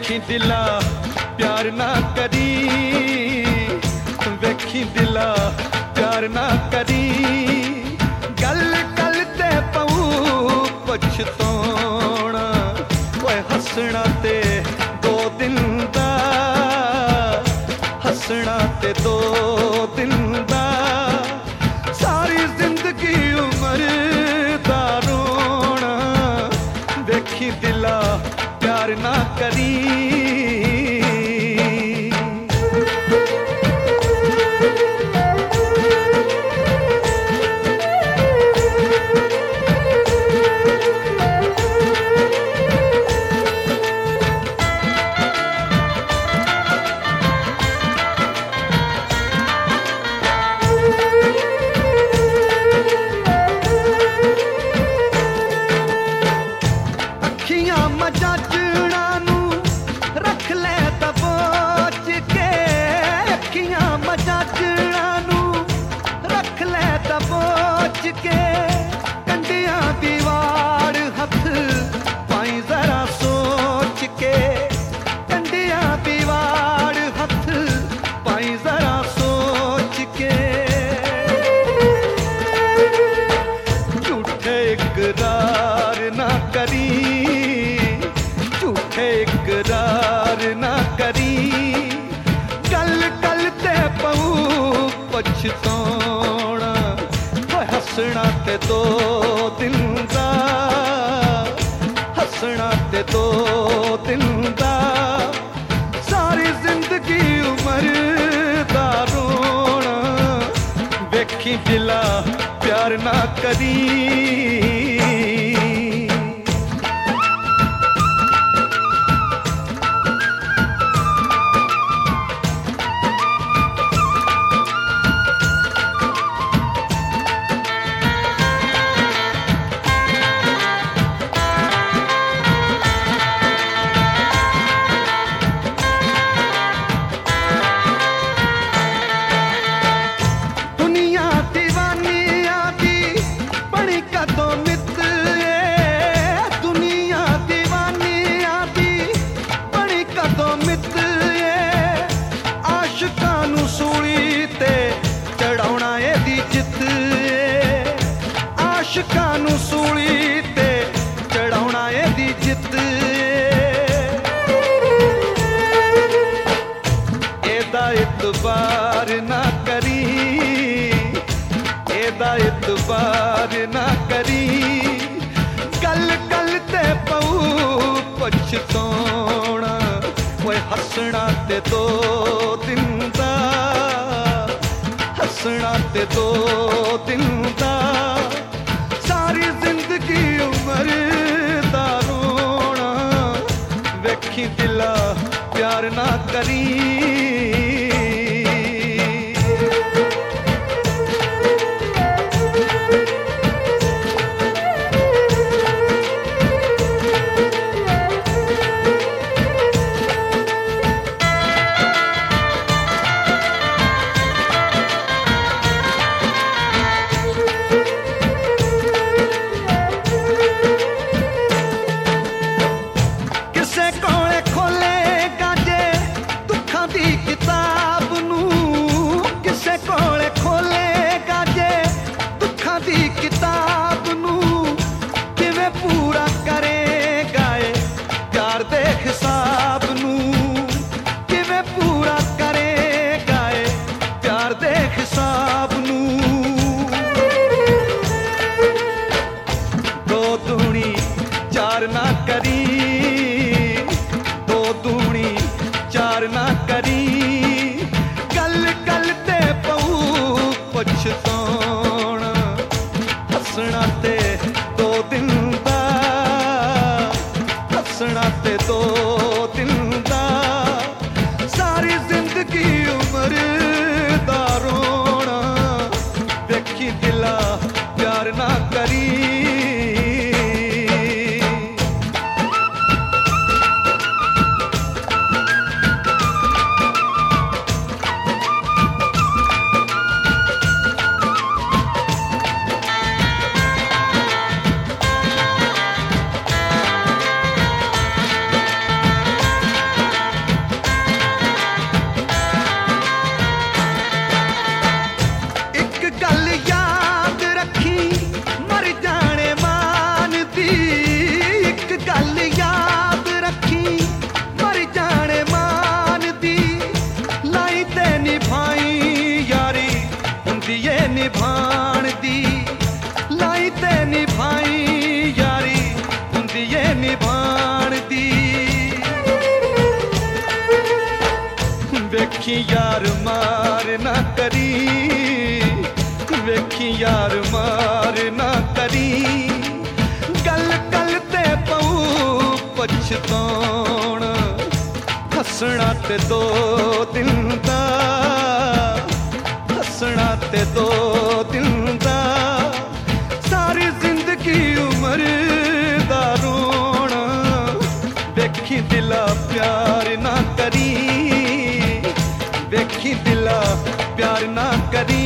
वेखी दिला प्यार ना करी, वेखी दिला प्यार ना करी, गल गल ते पऊ पछताना, ओए हसना ते दो दिन दा, हसना ते दो दिन दा, सारी जिंदगी उम्र दा रोना, वेखी दिला प्यार ना करी। मजाचना नू रख ले दबोच के, अखियां मजाचना नू रख ले दबोच के, कंडियां दीवार हथ पाई जरा सोच के, कंडियां दीवार हथ पाई जरा सोच के, झूठे इकरार ना करी, इकरार ना करी, गल गल ते पऊ पछताना, हसना ते दो दिन दा, हसना ते दो दिन दा, सारी जिंदगी उम्र दा रोना, वेखी दिला प्यार ना करी। आशिकां सूली ते चढ़ाउणा एदी जित, एदा इतबार ना करी, एदा इतबार ना करी, गल गल ते पऊ पछताना, ओए हसना ते दो दिन दा, हसना ते दो दिन दा, सारी जिंदगी उम्र दा रोना, वेखी दिला प्यार ना करी। किताब नू किवें पूरा करेगा प्यार दे हिसाब नू, किवें पूरा करेगा प्यार दे हिसाब नू, दो दूनी चार ना करी, दो दूनी चार ना करी, गल गल ते पऊ पछताना, हसना ते दो दिन दा, हसना ते दो दिन दा, सारी जिंदगी उम्र दा रोना, वेखी दिला प्यार ना करी। निभाण दी लाई ते निभाई यारी हुंदी ए निभाण दी वेखी यार मार ना करी वेखी यार मार ना करी गल गल ते पऊ पछताउण हसना ते दो दिन दा हसना ते दो दिन दा सारी जिंदगी उम्र दा रोना वेखी दिला प्यार ना करी वेखी दिला प्यार ना करी